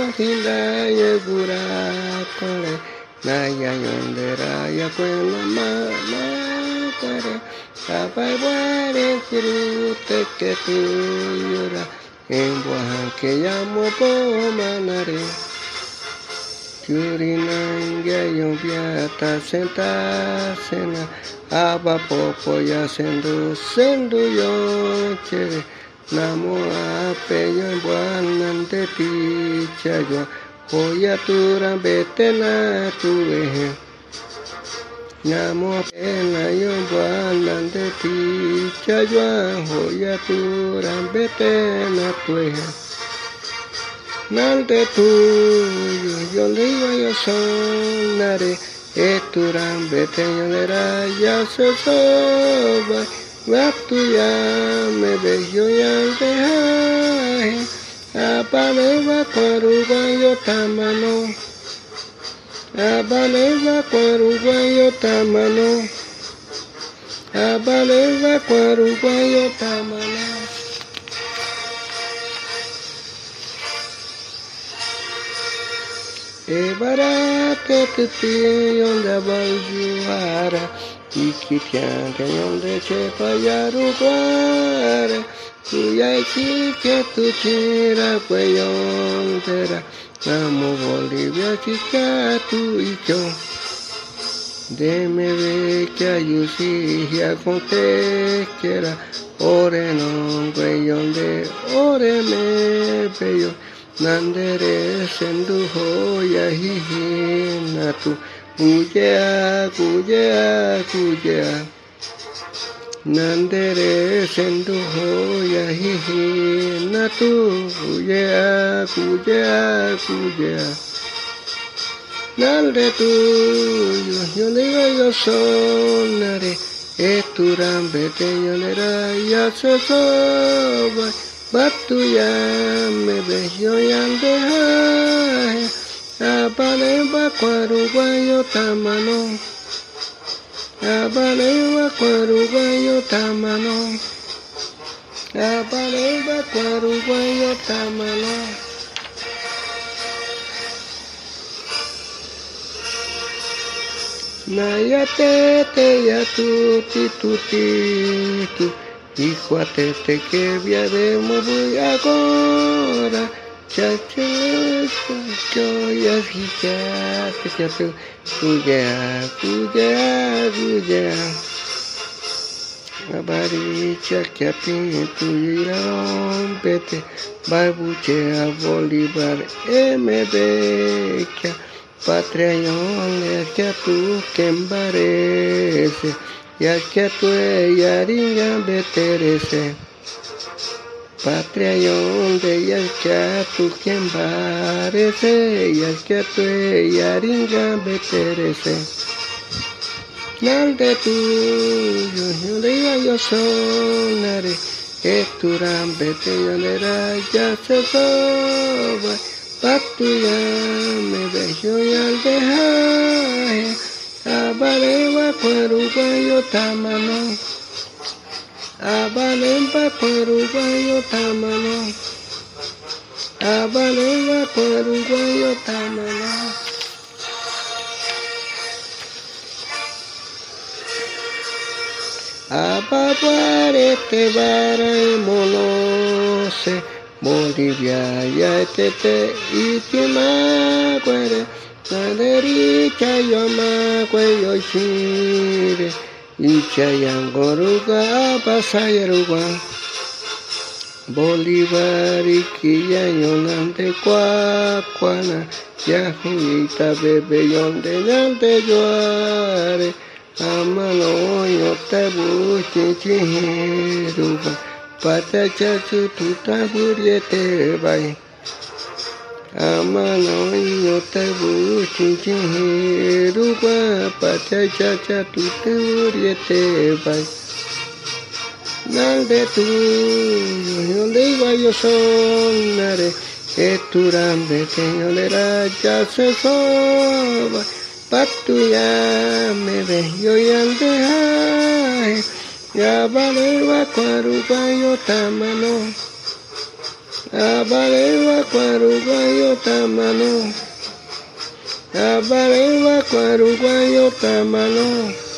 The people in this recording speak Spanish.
hinda ye gura kore naya yondera ya kwena ma kore sabai ware kiru te que tu yura en buahan que llamo po manare Yurinanga yombiata senta sena aba popo ya sendu yo chere namo ape yo buanante picha yo hoya tura betena tuwe namo ape na yo buanante picha yo hoya tura betena tuwe Nante tuyo, yo le iba yo sonare, eturan bete yo le ra ya se soba, tu ya me bejo ya de hae, abaleva cuaruba yo tamano, abaleva cuaruba yo tamano, abaleva cuaruba yo tamano. E barate te ti onda baljuara ikitiante onde che payaru guare tu yai chi che tu cira queyontera namo Bolivia chica tu icho de me vecchia yusia con te chera ore non queyonde ore me peyo Nandere sendu hoya hihi natu kujea Nandere sendu hoya hihi natu kujea Nalde tu yo le yo sonare eturan bete yo le ra ya se soba Batu ya me bejo ya de hae, abaleva cuaruguayo tamano, abaleva cuaruguayo tamano, abaleva cuaruguayo tamano. Nayate te ya tu. Hijo atete que viaremos voy agora Chacho ya hija te Cuya Abaricha que a ti tu irán vete Barbuche a Bolívar MB Patria yo que a tu que embarece Ya que tu yaringa beterese Patria yonde ya que tu quien parece Ya que tu yaringa beterese Nalde tuyo yo le iba yo sonare Eturan bete yo le ra ya se soba Patuya me bejo ya al dejaje Abaleva cuaruguayo tamano, abaleva cuaruguayo tamano, abaleva cuaruguayo tamano. Ababuare te vara y monose, Bolivia ya te itimaguere. Nadericha yoma cuello chire Ichayangoruga pasayaruga Bolívar y Quillayonante cuacuana Yajuita bebe yonde yante yuare Amano yo te buchi chiruga Patacha chututa buriete bai Amano yo te buchi chiruga Patacha tu te buriete bai Nalde tu yo le iba yo sonare Eturambe que yo le raya se soba Patuya me ve yo y al dejar Ya vale va cuaruba yo tamano Abarelwa kwaruguayo tamano. Abarelwa kwaruguayo tamano.